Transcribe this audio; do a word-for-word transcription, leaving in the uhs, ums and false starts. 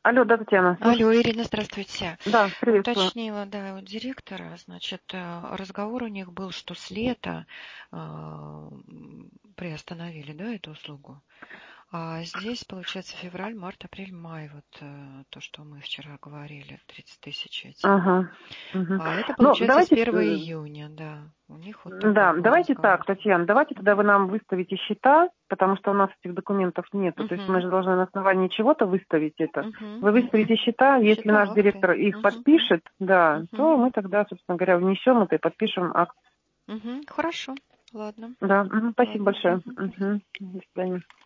Алло, да, Татьяна, слушаю. Алло, Ирина, здравствуйте. Да, приветствую. Уточнила, да, у директора, значит, э, разговор у них был, что с лета э, м, приостановили, да, эту услугу. А здесь, получается, февраль, март, апрель, май, вот э, то, что мы вчера говорили, тридцать тысяч эти. Ага. Мгм. А это, Ну, получается, с давайте, первого э, июня, да. У них вот такой да, был давайте разговор. так, Татьяна, давайте тогда вы нам выставите счета, потому что у нас этих документов нету. То есть мы Угу, же должны на основании чего-то выставить это. угу, Вы угу. выставите счета, если Счета, наш акты. директор их Угу, подпишет, да, угу, то мы тогда, собственно говоря, внесем это и подпишем акт. угу. Хорошо, ладно, Да, мгм, спасибо ладно. большое. Угу. Мгм. До свидания.